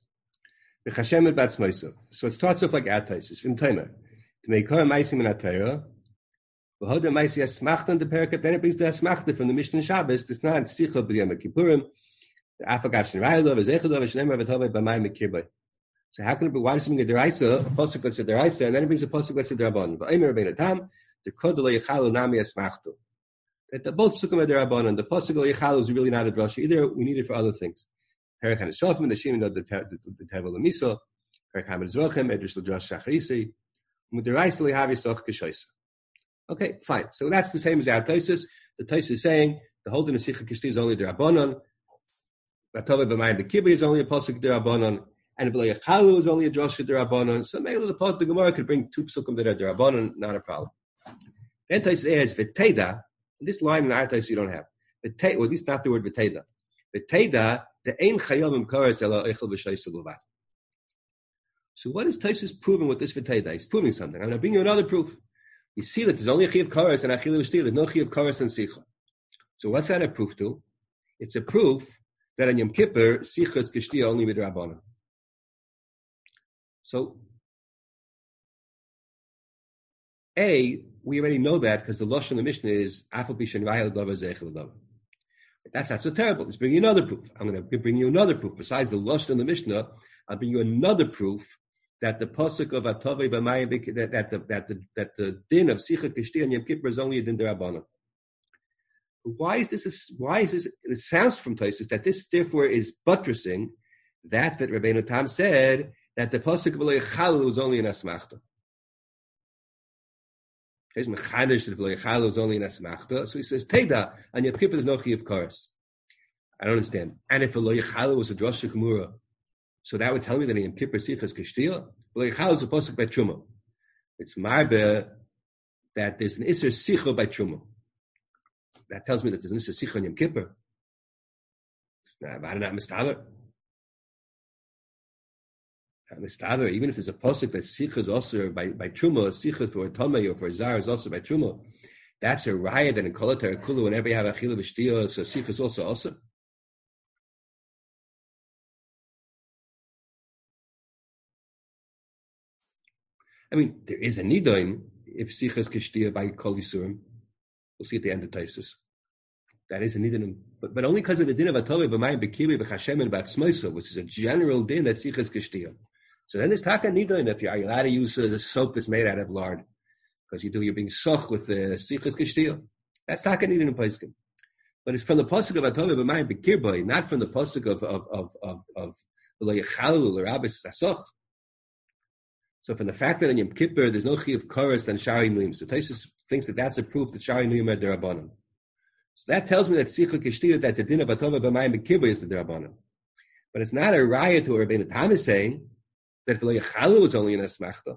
So it starts off like our Tasus. From Tamer. To make her Maisim in Atayra. Then it brings the Asmachta from the Mishnah Shabbos. This not Sicha B'Yom Kippurim. The Afagash Nirayla, Vezechadov, Shnemer, Vetove, B'Mayim, Kirbay. So how can it be, why does something get deraisa, a pasuk let's say deraisa, and then it brings a pasuk let's say derabbanan? But Eimer Rabbeinu Tam, the kodol yechalu nami asmachtu. That both psukim are derabbanan. The pasuk yechalu is really not a drasha either. We need it for other things. Perak hanisofim, the shim the tevel amiso. Perak hamedzrochem, edrish l'drash shacharisi. With deraisa lehavi soch kishaisa. Okay, fine. So that's the same as our Tosis. The Tosis is saying the whole Nesicha Kishti is only derabbanan. Vatove b'mayim b'kibbutz is only a pasuk derabbanan. And B'lo Yechalu is only a drasha derabanan. So maybe the Gemara could bring two psukim that are derabanan, not a problem. Then Tais adds v'teida. This line in our Tais you don't have. V'teida, or at least not the word v'teida. V'teida the ein chayom imkaras ela echel v'shayis luvat. So what is Tais proving with this v'teida? He's proving something. I'm going to bring you another proof. You see that there's only a chiyav karas and achil v'shtil. There's no chiyav karas and sicha. So what's that a proof to? It's a proof that on Yom Kippur sicha is kishti only with derabanan. So, we already know that because the Lashon of the Mishnah is Afal Pishan Vayel Dava Zeichel Dava. That's not so terrible. Let's bring you another proof. I'm going to bring you another proof. Besides the Lashon of the Mishnah, I'll bring you another proof that the pasuk of Atavei B'Mayim that the din of Sicha Kishti and Yom Kippur is only a din derabanan. Why is this? It sounds from Tosfos that this therefore is buttressing that Rabbeinu Tam said that the pasuk of B'lo Yechalu was only an asmachta. Here's mechadish that B'lo Yechalu was only an asmachta. So he says Teda and Yom Kippur there's no chiyuv kares. I don't understand. And if B'lo Yechalu was a drasha gemura, so that would tell me that in Yom Kippur sichas kishtia. B'lo Yechalu is a pasuk by truma. It's marbe that there's an iser sicha by truma. That tells me that there's an iser sicha in Yom Kippur. Now, why not mistaver? Even if there's a pasuk that sicha is also by truma, sicha for tamei or for zar is also by truma, that's a raya that in kolatar kulu whenever you have achila v'shtiya, so sicha is also. I mean, there is a nidoin if sicha is kishtiya by kol yisurim. We'll see at the end of Taisus. That is a nidoin, but only because of the din of atove b'mayim b'kiwi b'chashem and b'atzmoisa, which is a general din that sicha is kishtiya. So then there's taka nidoin if you're allowed to use the soap that's made out of lard, because you're being soch with the sichas kishtiya. That's taka nidoin in Paiskim. But it's from the pasuk of Atove b'mayim b'kirbay, not from the pasuk of V'lo Yechalu l'rabis sasoch. So from the fact that in Yom Kippur there's no chiyuv kares than shari nuyim, so Tosfos thinks that that's a proof that shari nuyim are derabanan. So that tells me that sicha kishtiya, that the din of Atove b'mayim b'kirbay is the derabanan. But it's not a raya to what Rabbeinu Tam is saying, that V'lo Yechalu was only an asmachta.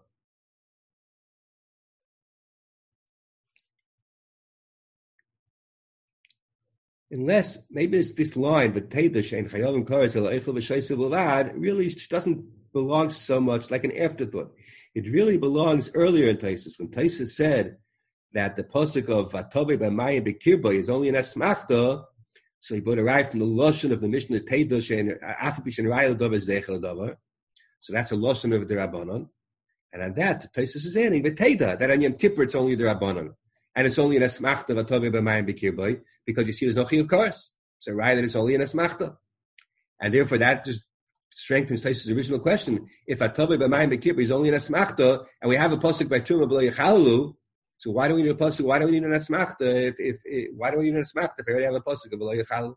unless maybe it's this line, but Teidash and Chayavim Karas Eichel B'Shaisa B'Lad really doesn't belong so much like an afterthought. It really belongs earlier in Taisus, when Taisus said that the pasuk of Vatobe B'Mayim B'Kirba is only an asmachta. So he would arrive from the lashon of the Mishnah Teidash and Afapish and Rayel Davar Zechel Davar. So that's a lashon of the Rabbanon. And on that, Taisus is adding the Teida, that on Yom Kippur it's only the Rabbanon. And it's only an asmachta Vatobe B'Mayim B'Kirba, because you see there's no chiyuv kares. So right, that it's only an asmachta. And therefore that just strengthens Taisus' original question. If Vatobe B'Mayim B'Kirba is only an asmachta, and we have a pasuk by Truma B'lo Yechalalu, so why do we need a pasuk? Why do we need an asmachta? Why do we need an asmachta if we already have a pasuk of B'lo Yechalalu?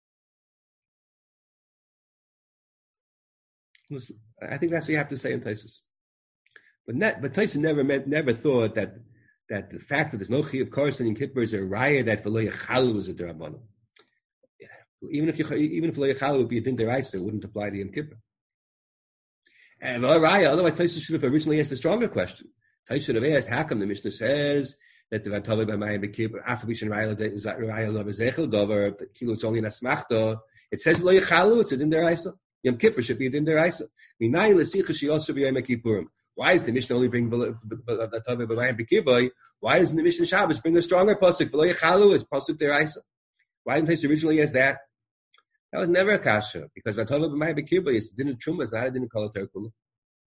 I think that's what you have to say in Taisus. But Taisus never thought that the fact that there's no chiyuv kares in Yom Kippur is a raya that V'lo Yechalalu was a derabbanan. Even if V'lo Yechalalu would be a din deraisa, it wouldn't apply to Yom Kippur. And raya, otherwise Taisus should have originally asked a stronger question. Taisus should have asked, how come the Mishnah says that the Vatobe B'Mayim B'Kippur, Afabish and Raya Davar Zechel Davar, the kilo it's only an asmachta. It says V'lo Yechalalu, it's a din deraisa. Yom Kippur should be a din deraisa. Minai l'sicha she'osu b'yom Kippurim. Why does the Mishnah only bring V'atobe B'Mayim B'Kippur? Why doesn't the Mishnah Shabbos bring a stronger pasuk? V'lo Yechalalu, it's pasuk deraisa. Why didn't Taisus originally ask that? That was never a kasha, because V'atobe B'Mayim B'Kippur is a din of truma, it's not a din of kol haTorah kula.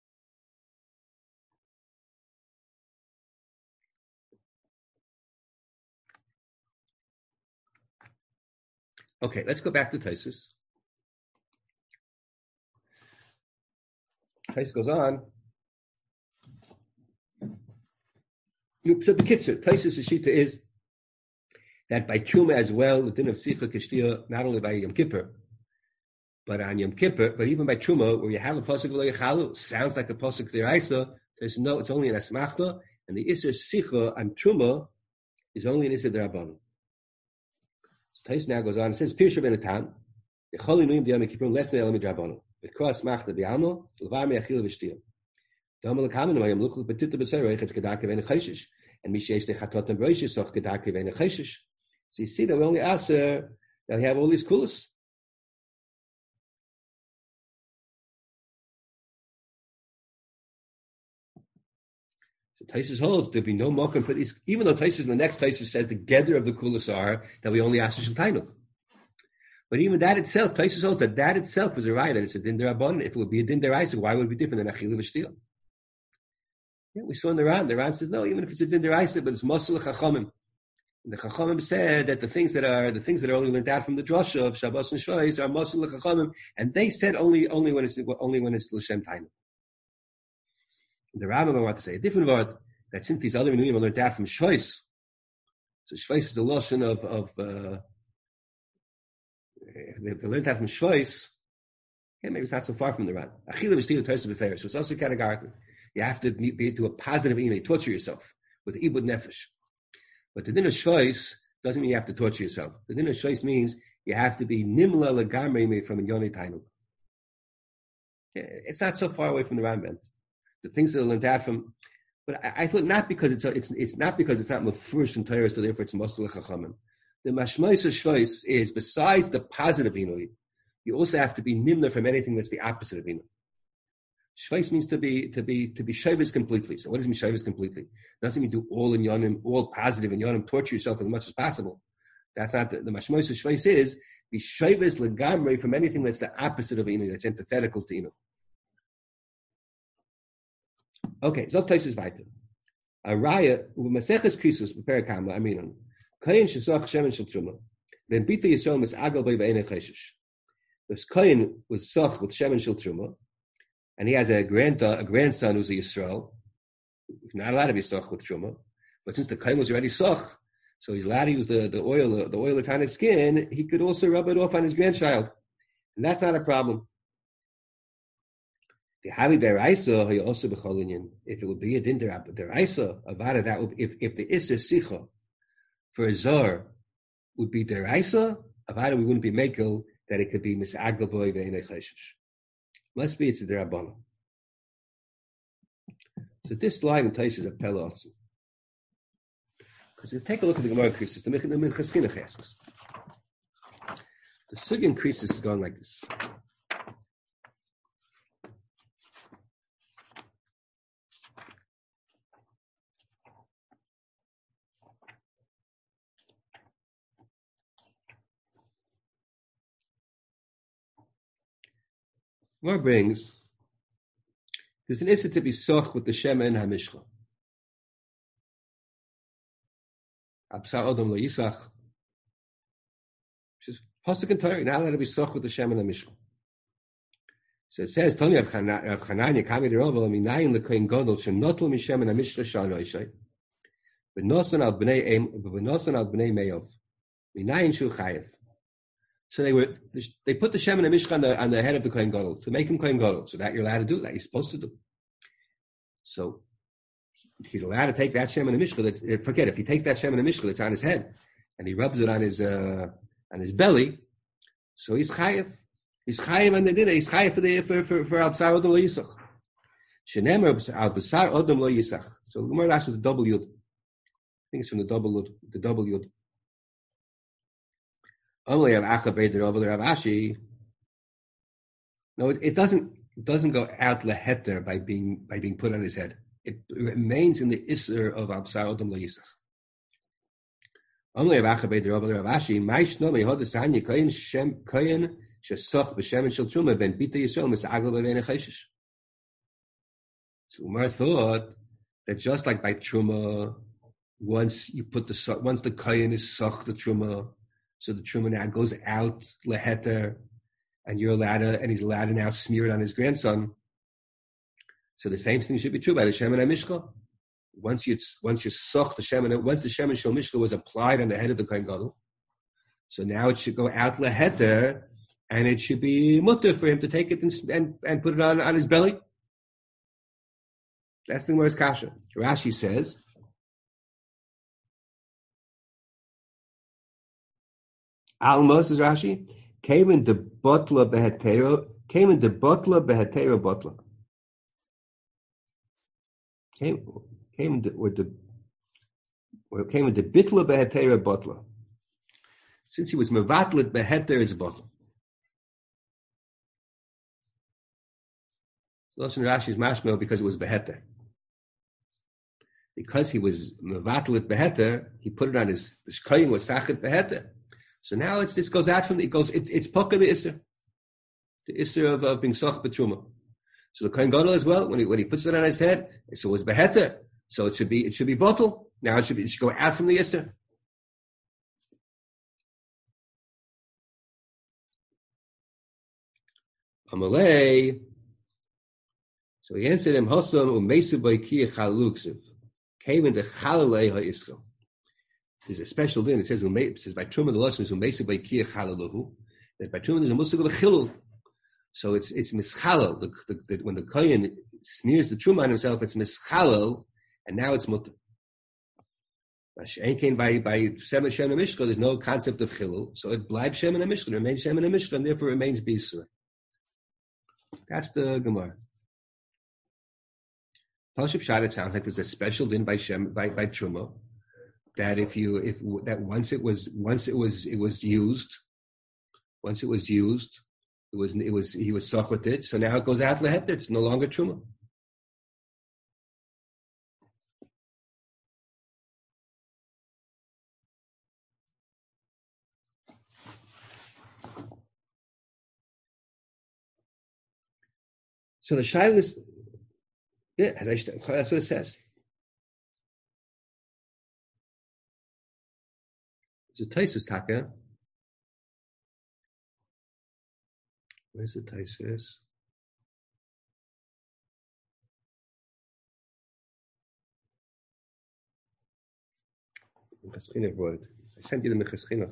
Okay, let's go back to Taisus. Taisus goes on. So the Kitzur, Taisus' shita is that by Truma as well, the din of Sicha Kishtia, not only by Yom Kippur, but on Yom Kippur, but even by Truma, where you have a pasuk V'lo Yechalalu, sounds like a pasuk deraisa. There's no, it's only an asmachta, and the Isser Sicha on Truma is only an Isser derabbanan. Taisus now goes on and says, Pirsha ben Atan, the Choli Nuyim D'Yom Kippurim Lesna Elam Midrabbanan, V'Kro Asmachta B'Yalmo, L'var Me'achil V'Shtiyah. D'Amal L'Kamen Mayim Luchel B'Tita B'Tzorech Etz Kedaka V'En Cheshish, and Mishesh Dechatot and Broishes Soch Kedaka V'En Cheshish. So you see that we only ask that we have all these kulas. So Taisus holds there'll be no mokum for these, even though Taisus in the next Taisus says the gather of the kulas are that we only ask Shul Tainuk. But even that itself, Taisus holds that itself was a raya, that it's a din derabbanan. If it would be a din deraisa, why would it be different than achila v'shtiyah? Yeah, we saw in the Ran says, no, even if it's a din deraisa, but it's mosel chachamim. The chachamim said that the things that are only learned out from the drasha of Shabbos and Shlois are mosel chachamim, and they said only when it's l'shem tainuk. The Rambam want to say a different word, that since these other minuyim are learned out from Shlois, so Shlois is a lotion of they learned that from Shlois. Yeah, maybe it's not so far from the Ran. Achila v'shtiyah Taisus b'feris, so it's also categorical. You have to be to a positive email, torture yourself with ibud nefesh. But the din of Shlois doesn't mean you have to torture yourself. The din of Shlois means you have to be nimla legamrei from a yoni tainuk. Yeah, it's not so far away from the Rambam. The things that are learned out from, but I thought not because it's not because it's not mafurish from Torah, so therefore it's mosel chachamim. The mashmos of Shlois is, besides the positive inui, you also have to be nimna from anything that's the opposite of inui. Shlois means to be shavis completely. So what does it mean shavis completely? It doesn't mean do all in yonim, all positive in yonim, torture yourself as much as possible. That's not the mashmos of Shlois is be shavis legamrei from anything that's the opposite of inui, that's antithetical to inui. Okay, Zok Taisus weiter. A raya u'maseches krisus b'perakama aminon. Kayin shesoch shemen shel truma. Then bita Yisrael mis'agal by b'einei cheshish. This Kayin was soch with shemen shel truma, and he has a grandson who's a Yisrael. Not allowed to be soch with truma, but since the Kayin was already soch, so he's allowed to use the oil that's on his skin. He could also rub it off on his grandchild, and that's not a problem. The Havi deraisa he also b'cholinian. If it would be a din deraisa, avada that would if the Isser Sicha for a zor would be deraisa, avada we wouldn't be makel that it could be misagel boy ve'enei cheshish. Must be it's a derabbanan. So this line in Taisus is a pella also. Because if you take a look at the Gemara Krisis, the Minchas Chinuch asks, The sug increases is going like this. More brings, there's an issue to be soch with the Shema and HaMishcha. Absar Odom Lo Yisach. Pasuk in Torah, you're not allowed to be soch with the Shema and HaMishcha. So it says, Tony Rav Chananya, Kami Derovel, Minayin Lekoin Godol, Shenotl Mishem and HaMishcha Shaloishay, V'nosan al B'nei Meov, Minayin Shu Chayev. So they put the Shem and the Mishcha on the head of the Kohen Gadol to make him Kohen Gadol, so that you're allowed to do that. He's supposed to do. So he's allowed to take that Shem and the Mishcha. Forget if he takes that Shem and the Mishcha that's on his head and he rubs it on his belly, so he's chayev. He's chayev on the dinner. He's chayev for al b'sar odom lo yisach. Shenemer al b'sar odom lo yisach. So the Gemara asks the double yud. I think it's from the double yud. Only have Acha Beider over there, Ashi. No, it doesn't go out leheter by being put on his head. It remains in the isser of Absar Odom Lo Yisach. Only have Acha Beider over there, Ashi. Maish no me hodesanya koyin shesoch b'shemen shel truma ben bita Yisrael misagel b'vein cheshish. So Umar thought that just like by truma, once the koyin is soch the truma. So the truma now goes out leheter, and he's allowed to now smear it on his grandson. So the same thing should be true by the Shemen HaMishcha. Once you soch the Shemen, once the Shemen Shel Mishcha was applied on the head of the Kohen Gadol, so now it should go out leheter, and it should be mutter for him to take it and put it on his belly. That's the Gemara's kasha. Rashi says, Almos is Rashi. Came in the botla behetero. Came in the botla behetero botla. Came in the bitla behetero botla. Since he was mevatlet beheter is botla. Loshen Rashi is mashmel because it was beheter. Because he was mevatlet beheter, he put it on his koyin was sachet beheter. So now this goes out from it's poka the isser of being soch betruma. So the Kohen Gadol as well, when he puts it on his head, so it was beheter. So it should be bottle. Now it should go out from the isser. Amalei. So he answered him, Hosam umesu b'ikiyah chaluksev. Came into chalalei ha'israel. There's a special din. It says by truma the lashon is umesu b'ikiyah chalaluhu. That by truma there's a musig of a chilul. So it's mischalal. When the kohen smears the truma on himself, it's mischalal, and now it's mutter. By Shemen Shem and Mishka, there's no concept of chilul, so it bleibs Shemen and Mishka, remains Shemen and Mishka, and therefore remains Bisur. That's the Gemara. Pashup Shad, it sounds like there's a special din by truma that once it was used, he was soch with it. So now it goes out leheter. It's no longer truma. So the shaila is, that's what it says. There's a Taisus Taka. Where's the Taisus? Mechaschinach word. I sent you the Mechaschinach.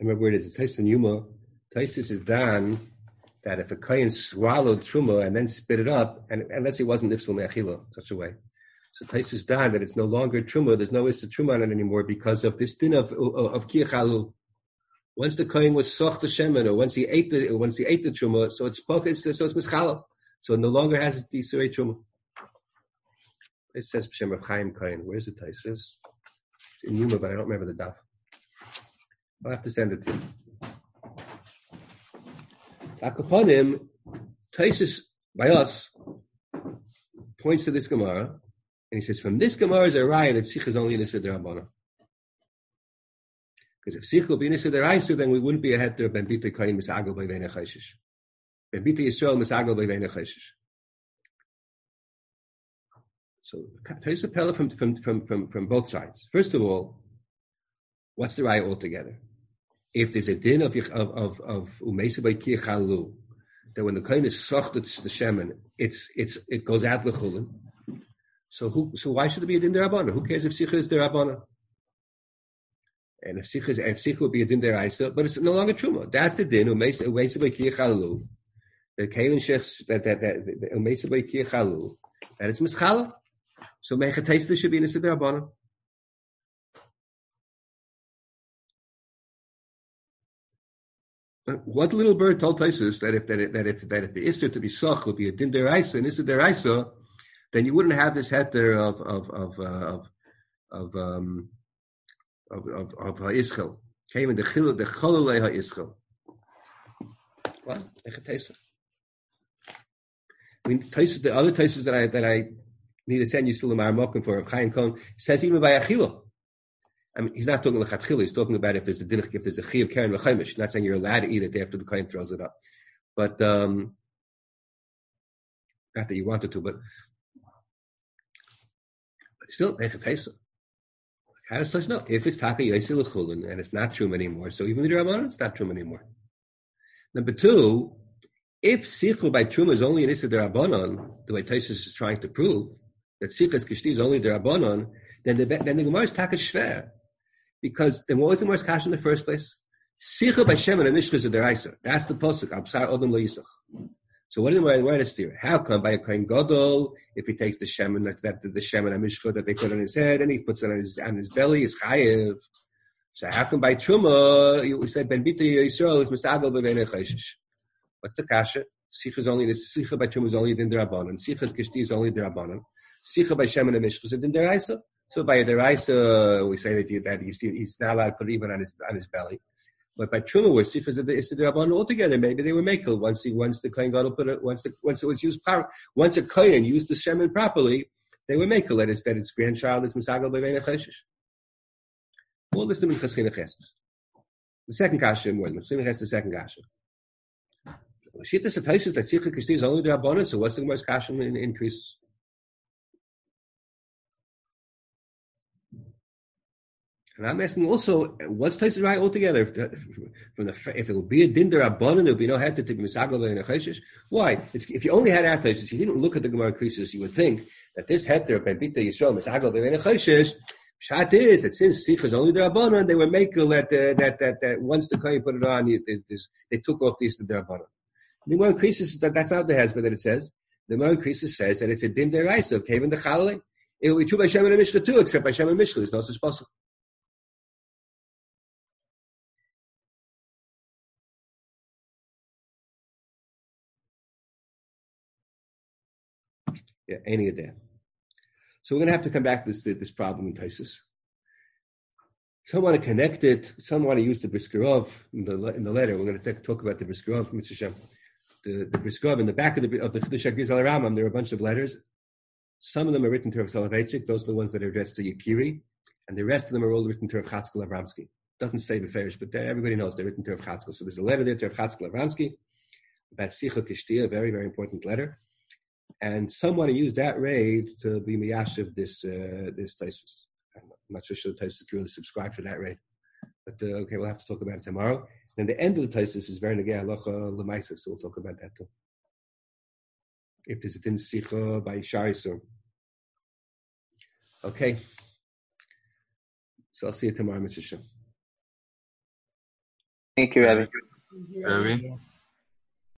remember where it is. It's Taisus and Yuma. Taisus is done that if a kohen swallowed truma and then spit it up, and unless he wasn't nifsal me'achila such a way, so Taisus is done that it's no longer truma. There's no issa truma on it anymore because of this din of kiyachalu. Once the kohen was soch the shemen, or once he ate the truma, so it's mischala. So it no longer has the surei truma. It says B'Shem Rav Chaim Kohen. Where's the Taisus? It's in Yuma, but I don't remember the daf. I'll have to send it to you. Akaponim, Taisus by us points to this Gemara, and he says, from this Gemara is a raya that Sikh is only Nisa D'Rabbanan. Because if Sikh will be Nisa D'Raisa, then we wouldn't be a heter Ben Bita Kohen Misagel by Veina Chayshish. Ben Bita Yisrael Misagel by Veina Chayshish. So Taisus Pella from both sides. First of all, what's the raya altogether? If there's a din of umeisa by kiyachalu, that when the kohen is sochted the shemen, it goes out lechulin. So why should it be a din derabana? Who cares if sicha is derabana? And if sicha would be a din deraisa, but it's no longer truma. That's the din umeisa by kiyachalu. The kohen shech that umeisa by kiyachalu, and it's mischala. So mechataysta should be in a derabana. What little bird told Taisus that if the Isser to be Soch would be a Din Deraisa and Isser Deraisa, then you wouldn't have this heter of Ischel. Came in the Chololei HaIschel. What? Taisus. I mean, Taisus, the other Taisus that I need to send you still in my Mokum for Chaim Cohen says even by Achila. I mean, he's not talking lechatchila. He's talking about if there's a dinach, if there's a chi of karen v'chaimish. Not saying you're allowed to eat it after the kohen throws it up, but not that you wanted to, but still mechatesa. How does such know? If it's taka yosil lechulin and it's not true anymore, so even the Rabbanan, it's not true anymore. Number two, if sichu by truma is only an issa derabanan, the way Taisus is trying to prove that sichas kishti is only derabanan, then the Gemara is taka shver. Because then what was the Gemara's kasha in the first place? Sicha by Shemen and Mishcha is a deraisa. That's the pasuk. Absar odom lo yisach. So what is the word to steer? How come by a kohen gadol, if he takes the Shemen, that the Shemen and Mishcha that they put on his head and he puts it on his belly is chayiv? So how come by Truma we say Ben Bita Yisrael is misagel b'veinei chayshish? What's the kasha? Sicha by Truma is only din derabanan. Sicha's kishti is only derabanan. Sicha by Shemen and Mishcha is a din deraisa. So by a deraisa, we say that he's not allowed to put it even on his belly. But by truma, where sifas is the derabban altogether, maybe they were makel once the kohen gadol put it once it was used once a kohen used the shemen properly, they were makel that its grandchild is misagel b'veinei chayshish. All this is in chaschina chesed. The second kasha more than the second kasha. Shittas ataysis that sicha kishti is only derabban. So what's the most kasha increases? And I'm asking also, what's Taisus right altogether? If it would be a din derabanan, there would be no heter to be misagel v'einei chayshish. Why? If you only had our Taisus, you didn't look at the Gemara creases, you would think that this heter Ben Bita Yisrael misagel v'einei chayshish. Shat is that since Sikh is only derabanan, they were makel that once the kohen put it on, they took off the derabanan. The Gemara creases that's not the hezbollah that it says. The Gemara creases says that it's a din deraisa of kevin the chalei. It will be true by Shemen and Mishcha too, except by Shemen and Mishcha, there's no such possible. Yeah, any of that. So we're going to have to come back to this problem in Taisus. Some want to connect it. Some want to use the Briskerov in the letter. We're going to talk about the Briskerov from Mitzvah Shem. The Briskerov in the back of the Chedush HaGrizal Rambam. There are a bunch of letters. Some of them are written to Rav Soloveitchik. Those are the ones that are addressed to Yakiri, and the rest of them are all written to Rav Chatzkel Avramsky. Doesn't say the Farish, but everybody knows they're written to Rav Chatzkel. So there's a letter there to Rav Chatzkel Avramsky about Sicha Kishtia, a very, very important letter. And some want to use that raid to be miyashiv this Taisus. I'm not sure the Taisus really subscribe for that raid. But okay, we'll have to talk about it tomorrow. And the end of the Taisus is very negei halacha l'maisa, so we'll talk about that too. If there's a din sicha by Sharisur. Okay. So I'll see you tomorrow, Mr. Shem. Thank you, Rabbi. Rabbi?